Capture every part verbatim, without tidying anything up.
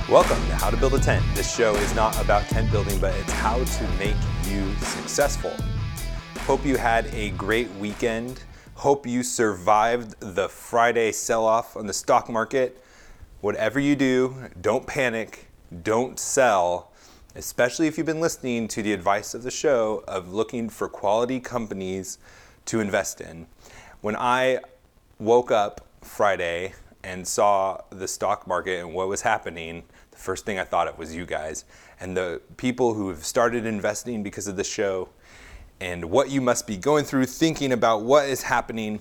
Welcome to How to Build a Tent. This show is not about tent building, but it's how to make you successful. Hope you had a great weekend. Hope you survived the Friday sell-off on the stock market. Whatever you do, don't panic, don't sell, especially if you've been listening to the advice of the show of looking for quality companies to invest in. When I woke up Friday and saw the stock market and what was happening, the first thing I thought of was you guys and the people who have started investing because of the show and what you must be going through thinking about what is happening.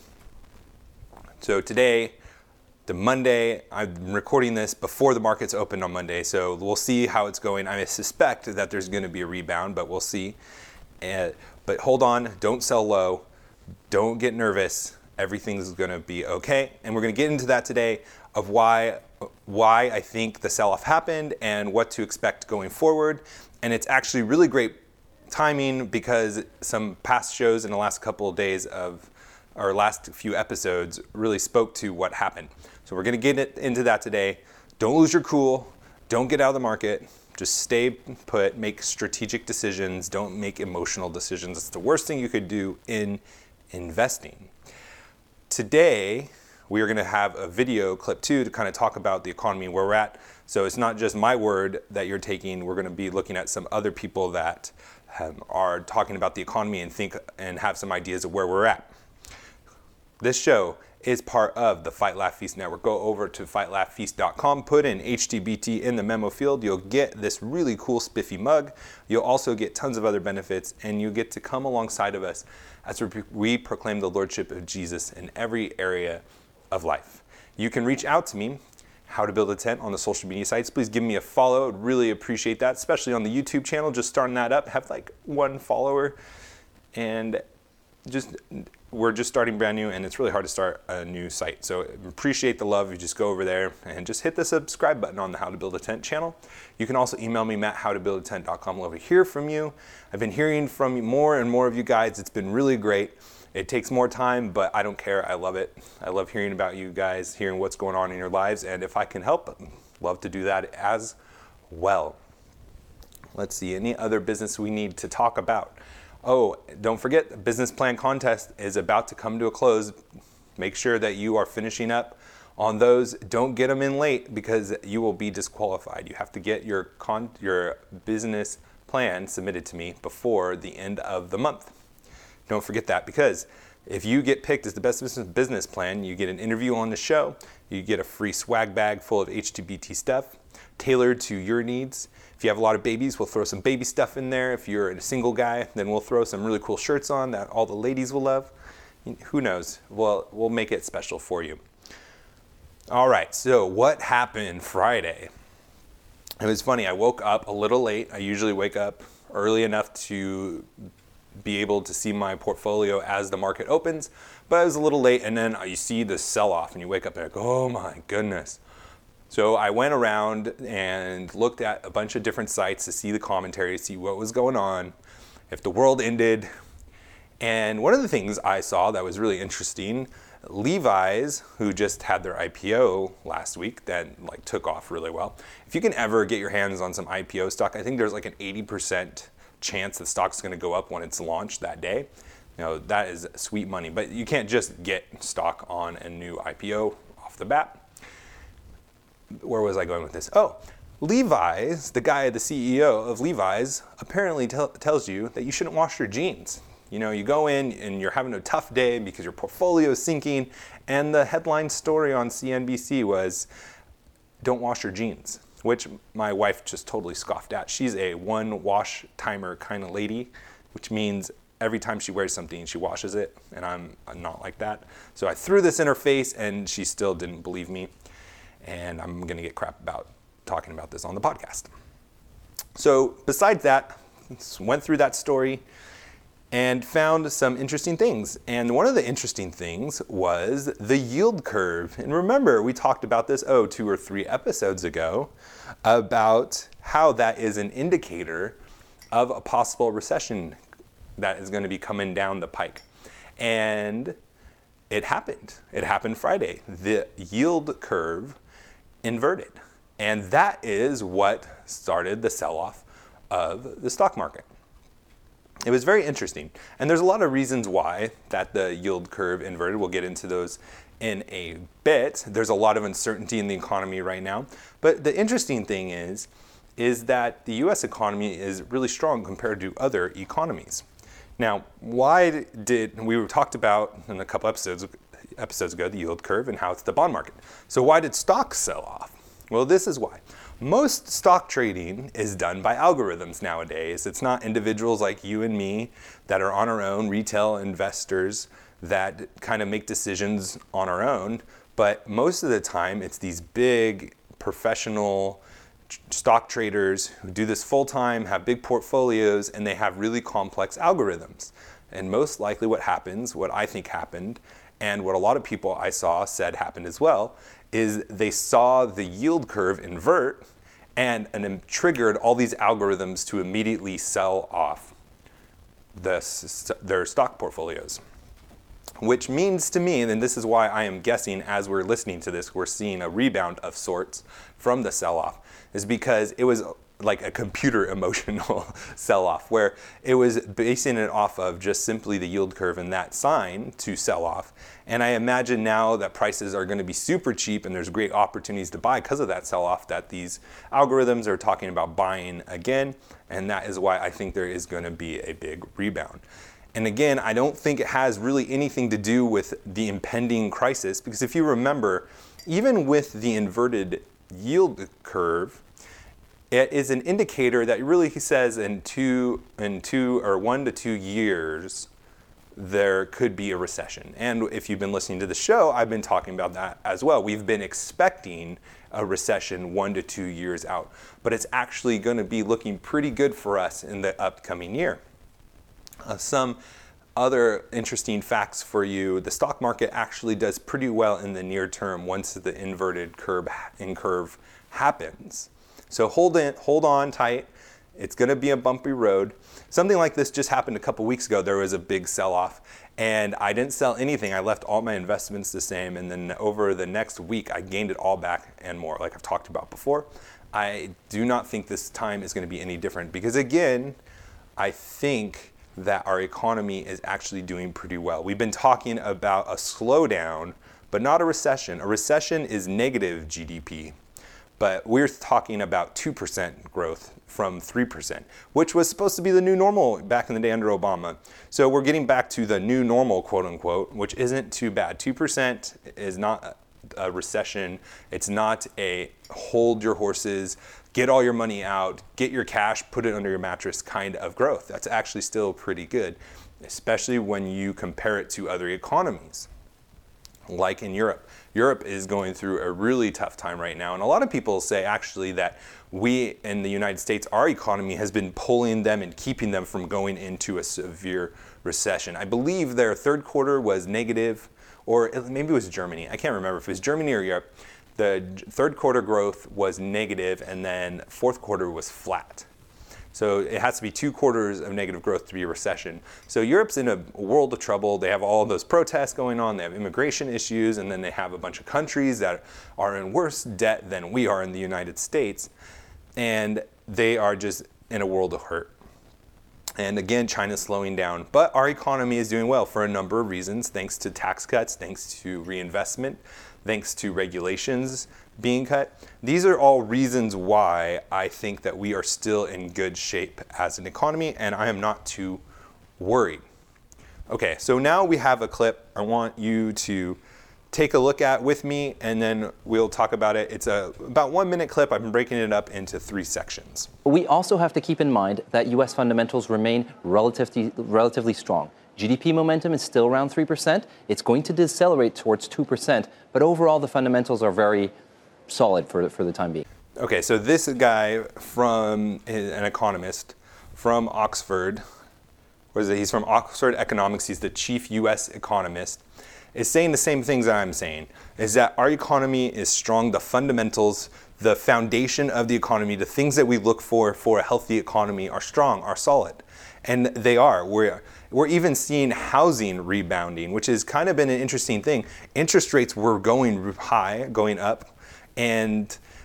So today, the Monday, I'm recording this before the markets opened on Monday, so we'll see how it's going. I suspect that there's going to be a rebound, but we'll see. Uh, but hold on, don't sell low, don't get nervous. Everything's going to be okay. And we're going to get into that today of why why I think the sell-off happened and what to expect going forward. And it's actually really great timing because some past shows in the last couple of days of our last few episodes really spoke to what happened. So we're going to get it into that today. Don't lose your cool. Don't get out of the market. Just stay put. Make strategic decisions. Don't make emotional decisions. It's the worst thing you could do in investing. Today, we are going to have a video clip too to kind of talk about the economy and where we're at. So it's not just my word that you're taking. We're going to be looking at some other people that um, are talking about the economy and think and have some ideas of where we're at. This show is part of the Fight Laugh Feast Network. Go over to fight laugh feast dot com, put in H T B T in the memo field. You'll get this really cool spiffy mug. You'll also get tons of other benefits, and you get to come alongside of us as we proclaim the Lordship of Jesus in every area of life. You can reach out to me, How to Build a Tent, on the social media sites. Please give me a follow. I'd really appreciate that, especially on the YouTube channel. Just starting that up. Have like one follower, and just we're just starting brand new, and it's really hard to start a new site. So appreciate the love. You just go over there and just hit the subscribe button on the How to Build a Tent channel. You can also email me, matt how to build a tent dot com. I'd love to hear from you. I've been hearing from more and more of you guys. It's been really great. It takes more time, but I don't care. I love it. I love hearing about you guys, hearing what's going on in your lives, and if I can help, I'd love to do that as well. Let's see, any other business we need to talk about? Oh, don't forget, the business plan contest is about to come to a close. Make sure that you are finishing up on those. Don't get them in late because you will be disqualified. You have to get your con- your business plan submitted to me before the end of the month. Don't forget that, because if you get picked as the best business business plan, you get an interview on the show, you get a free swag bag full of H T B T stuff tailored to your needs. If you have a lot of babies, we'll throw some baby stuff in there. If you're a single guy, then we'll throw some really cool shirts on that all the ladies will love. Who knows? Well, we'll make it special for you. All right, so what happened Friday? It was funny. I woke up a little late. I usually wake up early enough to be able to see my portfolio as the market opens, but I was a little late, and then you see the sell-off, and you wake up and like, oh my goodness. So I went around and looked at a bunch of different sites to see the commentary, see what was going on, if the world ended. And one of the things I saw that was really interesting, Levi's, who just had their I P O last week that like took off really well. If you can ever get your hands on some I P O stock, I think there's like an eighty percent chance the stock's going to go up when it's launched that day. You know, that is sweet money, but you can't just get stock on a new I P O off the bat. Where was I going with this? Oh, Levi's, the guy, the C E O of Levi's, apparently tell, tells you that you shouldn't wash your jeans. You know, you go in and you're having a tough day because your portfolio is sinking, and the headline story on C N B C was, don't wash your jeans, which my wife just totally scoffed at. She's a one wash timer kind of lady, which means every time she wears something, she washes it, and I'm, I'm not like that. So I threw this in her face, and she still didn't believe me. And I'm going to get crap about talking about this on the podcast. So besides that, went through that story and found some interesting things. And one of the interesting things was the yield curve. And remember, we talked about this, oh, two or three episodes ago, about how that is an indicator of a possible recession that is going to be coming down the pike. And it happened. It happened Friday. The yield curve inverted. And that is what started the sell-off of the stock market. It was very interesting. And there's a lot of reasons why that the yield curve inverted. We'll get into those in a bit. There's a lot of uncertainty in the economy right now. But the interesting thing is, is that the U S economy is really strong compared to other economies. Now, why did, we talked about in a couple episodes, episodes ago, the yield curve and how it's the bond market. So why did stocks sell off? Well, this is why. Most stock trading is done by algorithms nowadays. It's not individuals like you and me that are on our own, retail investors that kind of make decisions on our own. But most of the time, it's these big professional stock traders who do this full time, have big portfolios, and they have really complex algorithms. And most likely what happens, what I think happened, and what a lot of people I saw said happened as well, is they saw the yield curve invert and, and it triggered all these algorithms to immediately sell off the, their stock portfolios. Which means to me, and this is why I am guessing as we're listening to this, we're seeing a rebound of sorts from the sell-off, is because it was like a computer emotional sell-off where it was basing it off of just simply the yield curve and that sign to sell off. And I imagine now that prices are going to be super cheap and there's great opportunities to buy because of that sell-off, that these algorithms are talking about buying again. And that is why I think there is going to be a big rebound. And again, I don't think it has really anything to do with the impending crisis, because if you remember, even with the inverted yield curve, it is an indicator that really says in two, in two or one to two years, there could be a recession. And if you've been listening to the show, I've been talking about that as well. We've been expecting a recession one to two years out, but it's actually going to be looking pretty good for us in the upcoming year. Uh, some other interesting facts for you: the stock market actually does pretty well in the near term once the inverted curve in curve happens. So hold in, hold on tight. It's going to be a bumpy road. Something like this just happened a couple weeks ago. There was a big sell-off, and I didn't sell anything. I left all my investments the same, and then over the next week, I gained it all back and more, like I've talked about before. I do not think this time is going to be any different, because again, I think that our economy is actually doing pretty well. We've been talking about a slowdown, but not a recession. A recession is negative G D P. But we're talking about two percent growth from three percent, which was supposed to be the new normal back in the day under Obama. So we're getting back to the new normal, quote unquote, which isn't too bad. two percent is not a recession. It's not a hold your horses, get all your money out, get your cash, put it under your mattress kind of growth. That's actually still pretty good, especially when you compare it to other economies, like in Europe. Europe is going through a really tough time right now. And a lot of people say actually that we in the United States, our economy has been pulling them and keeping them from going into a severe recession. I believe their third quarter was negative, or maybe it was Germany. I can't remember if it was Germany or Europe. The third quarter growth was negative, and then fourth quarter was flat. So it has to be two quarters of negative growth to be a recession. So Europe's in a world of trouble. They have all those protests going on. They have immigration issues, and then they have a bunch of countries that are in worse debt than we are in the United States. And they are just in a world of hurt. And again, China's slowing down. But our economy is doing well for a number of reasons, thanks to tax cuts, thanks to reinvestment, thanks to regulations being cut. These are all reasons why I think that we are still in good shape as an economy, and I am not too worried. Okay, so now we have a clip I want you to take a look at with me, and then we'll talk about it. It's a about one minute clip. I've been breaking it up into three sections. We also have to keep in mind that U S fundamentals remain relatively, relatively strong. G D P momentum is still around three percent. It's going to decelerate towards two percent, but overall the fundamentals are very solid for, for the time being. Okay, so this guy from an economist from Oxford, what is it? He's from Oxford Economics. He's the chief U S economist, is saying the same things that I'm saying, is that our economy is strong. The fundamentals, the foundation of the economy, the things that we look for for a healthy economy are strong, are solid. And they are. We're, we're even seeing housing rebounding, which has kind of been an interesting thing. Interest rates were going high, going up, and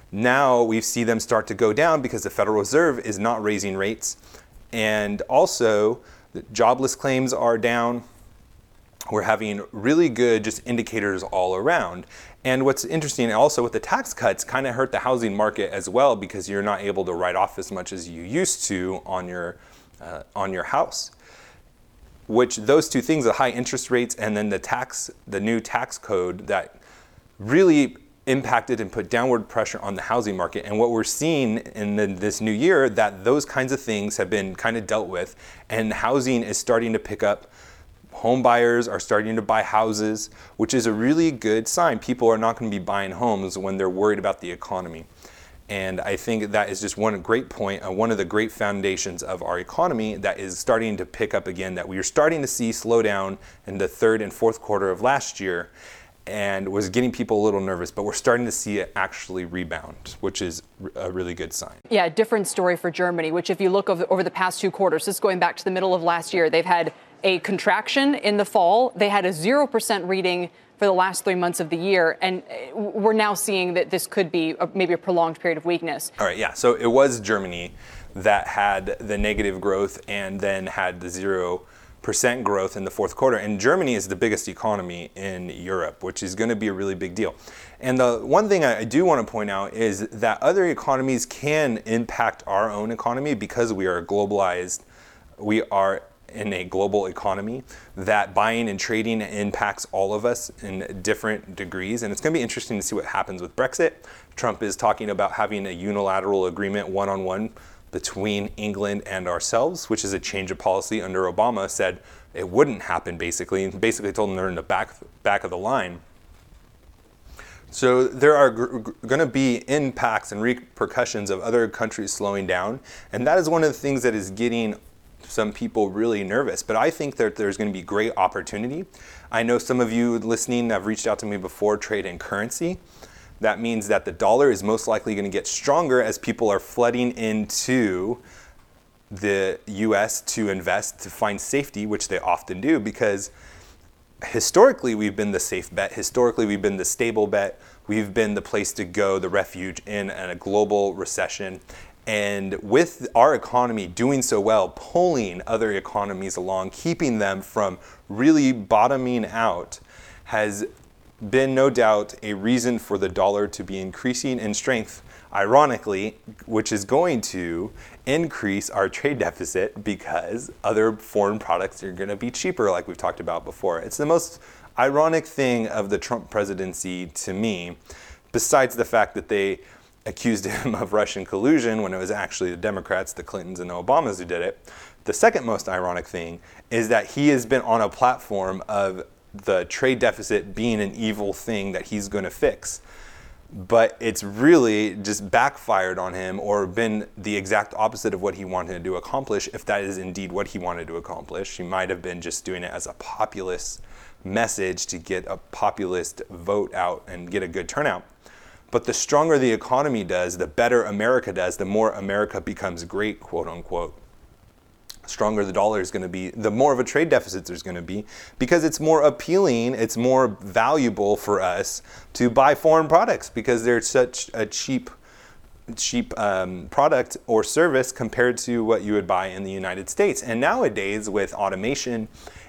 Now we see them start to go down because the Federal Reserve is not raising rates. And also, the jobless claims are down. We're having really good just indicators all around. And what's interesting also with the tax cuts kind of hurt the housing market as well, because you're not able to write off as much as you used to on your uh, on your house. Which those two things, the high interest rates and then the tax, the new tax code, that really impacted and put downward pressure on the housing market. And what we're seeing in the, this new year, that those kinds of things have been kind of dealt with, and housing is starting to pick up. Home buyers are starting to buy houses, which is a really good sign. People are not going to be buying homes when they're worried about the economy. And I think that is just one great point, uh, one of the great foundations of our economy that is starting to pick up again, that we are starting to see slow down in the third and fourth quarter of last year, and was getting people a little nervous, but we're starting to see it actually rebound, which is a really good sign. Yeah, different story for Germany, which if you look over, over the past two quarters, this is going back to the middle of last year, they've had a contraction in the fall. They had a zero percent reading for the last three months of the year, and we're now seeing that this could be a, maybe a prolonged period of weakness. All right, yeah, so it was Germany that had the negative growth and then had the zero percent growth in the fourth quarter. And Germany is the biggest economy in Europe, which is going to be a really big deal. And the one thing I do want to point out is that other economies can impact our own economy because we are globalized. We are in a global economy, that buying and trading impacts all of us in different degrees. And it's going to be interesting to see what happens with Brexit. Trump is talking about having a unilateral agreement one-on-one between England and ourselves, which is a change of policy. Under Obama said it wouldn't happen, basically, and basically told them they're in the back, back of the line. So there are gr- gr- going to be impacts and repercussions of other countries slowing down. And that is one of the things that is getting some people really nervous, but I think that there's going to be great opportunity. I know some of you listening have reached out to me before, trade in currency. That means that the dollar is most likely going to get stronger as people are flooding into the U S to invest, to find safety, which they often do, because historically we've been the safe bet. Historically we've been the stable bet. We've been the place to go, the refuge in a global recession. And with our economy doing so well, pulling other economies along, keeping them from really bottoming out, has been no doubt a reason for the dollar to be increasing in strength, ironically, which is going to increase our trade deficit because other foreign products are going to be cheaper, like we've talked about before. It's the most ironic thing of the Trump presidency to me, besides the fact that they accused him of Russian collusion when it was actually the Democrats, the Clintons and the Obamas who did it. The second most ironic thing is that he has been on a platform of the trade deficit being an evil thing that he's going to fix. But it's really just backfired on him, or been the exact opposite of what he wanted to accomplish, if that is indeed what he wanted to accomplish. He might have been just doing it as a populist message to get a populist vote out and get a good turnout. But the stronger the economy does, the better America does, the more America becomes great, quote unquote. Stronger the dollar is going to be, the more of a trade deficit there's going to be, because it's more appealing, it's more valuable for us to buy foreign products because they're such a cheap, cheap um, product or service compared to what you would buy in the United States. And nowadays, with automation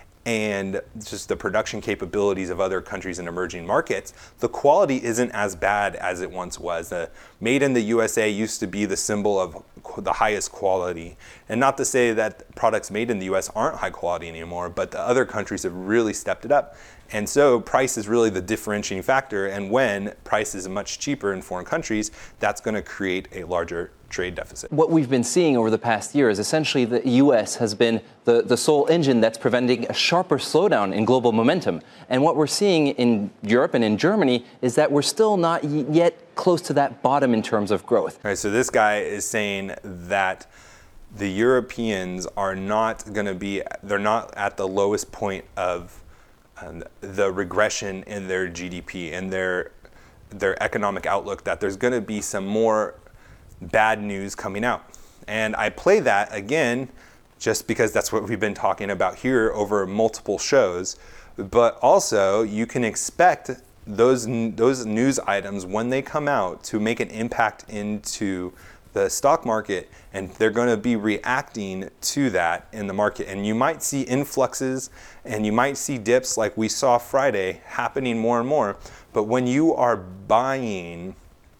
and just the production capabilities of other countries and emerging markets, the quality isn't as bad as it once was. The made in the U S A used to be the symbol of the highest quality. And not to say that products made in the U S aren't high quality anymore, but the other countries have really stepped it up. And so price is really the differentiating factor. And when price is much cheaper in foreign countries, that's going to create a larger trade deficit. What we've been seeing over the past year is essentially the U S has been the, the sole engine that's preventing a sharper slowdown in global momentum. And what we're seeing in Europe and in Germany is that we're still not y- yet close to that bottom in terms of growth. All right, so this guy is saying that the Europeans are not going to be, they're not at the lowest point of um, the regression in their G D P and their their economic outlook, that there's going to be some more bad news coming out. And I play that again just because that's what we've been talking about here over multiple shows. But also, you can expect those those news items, when they come out, to make an impact into the stock market, and they're going to be reacting to that in the market. And you might see influxes and you might see dips like we saw Friday happening more and more. But when you are buying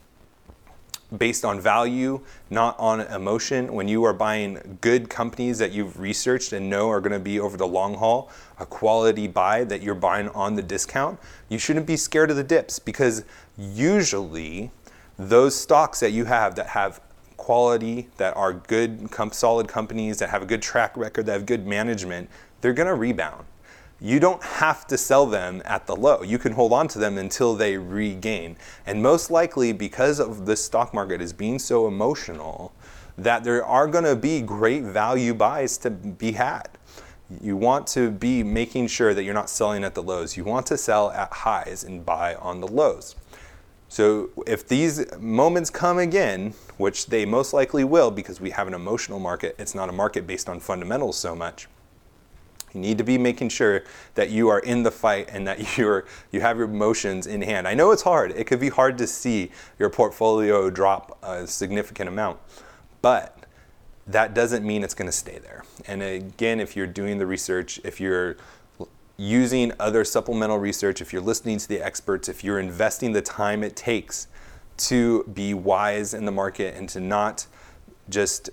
based on value, not on emotion, when you are buying good companies that you've researched and know are going to be over the long haul, a quality buy that you're buying on the discount, you shouldn't be scared of the dips, because usually those stocks that you have that have quality, that are good, solid companies, that have a good track record, that have good management, they're going to rebound. You don't have to sell them at the low. You can hold on to them until they regain. And most likely, because of the stock market is being so emotional, that there are going to be great value buys to be had. You want to be making sure that you're not selling at the lows. You want to sell at highs and buy on the lows. So if these moments come again, which they most likely will, because we have an emotional market, it's not a market based on fundamentals so much. You need to be making sure that you are in the fight and that you're you have your emotions in hand. I know it's hard. It could be hard to see your portfolio drop a significant amount, but that doesn't mean it's going to stay there. And again, if you're doing the research, if you're using other supplemental research, if you're listening to the experts, if you're investing the time it takes to be wise in the market and to not just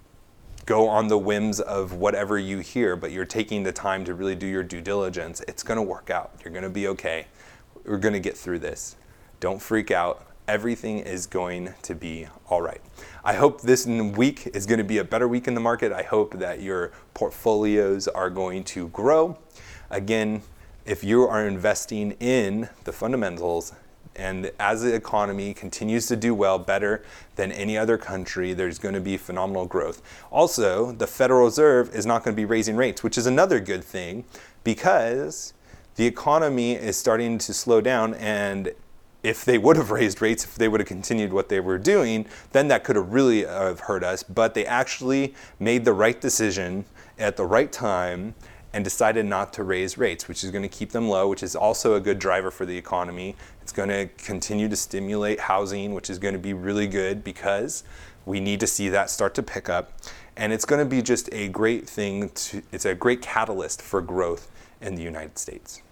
go on the whims of whatever you hear, but you're taking the time to really do your due diligence, it's going to work out. You're going to be okay. We're going to get through this. Don't freak out. Everything is going to be all right. I hope this week is going to be a better week in the market. I hope that your portfolios are going to grow. Again, if you are investing in the fundamentals, and as the economy continues to do well, better than any other country, there's going to be phenomenal growth. Also, the Federal Reserve is not going to be raising rates, which is another good thing, because the economy is starting to slow down. And if they would have raised rates, if they would have continued what they were doing, then that could have really have hurt us. But they actually made the right decision at the right time and decided not to raise rates, which is going to keep them low, which is also a good driver for the economy. It's going to continue to stimulate housing, which is going to be really good because we need to see that start to pick up. And it's going to be just a great thing, to, it's a great catalyst for growth in the United States.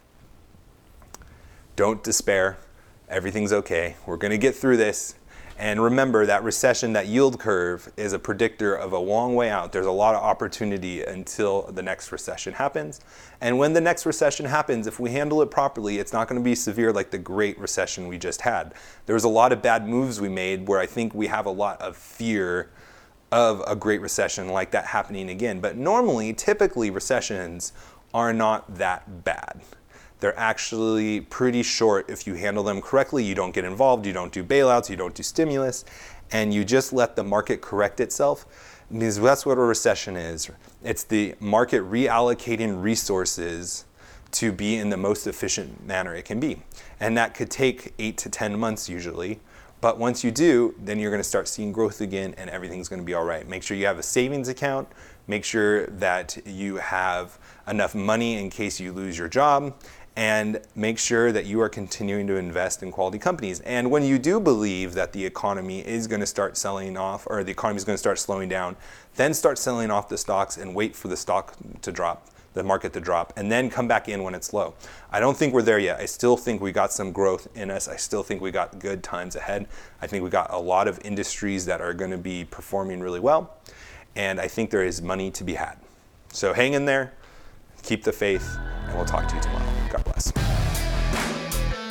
Don't despair. Everything's okay. We're going to get through this. And remember, that recession, that yield curve, is a predictor of a long way out. There's a lot of opportunity until the next recession happens. And when the next recession happens, if we handle it properly, it's not going to be severe like the Great Recession we just had. There was a lot of bad moves we made where I think we have a lot of fear of a Great Recession like that happening again. But normally, typically, recessions are not that bad. They're actually pretty short if you handle them correctly. You don't get involved, you don't do bailouts, you don't do stimulus, and you just let the market correct itself. Because that's what a recession is. It's the market reallocating resources to be in the most efficient manner it can be. And that could take eight to ten months usually. But once you do, then you're going to start seeing growth again and everything's going to be all right. Make sure you have a savings account. Make sure that you have enough money in case you lose your job. And make sure that you are continuing to invest in quality companies. And when you do believe that the economy is going to start selling off, or the economy is going to start slowing down, then start selling off the stocks and wait for the stock to drop, the market to drop, and then come back in when it's low. I don't think we're there yet. I still think we got some growth in us. I still think we got good times ahead. I think we got a lot of industries that are going to be performing really well. And I think there is money to be had. So hang in there, keep the faith, and we'll talk to you tomorrow. God bless.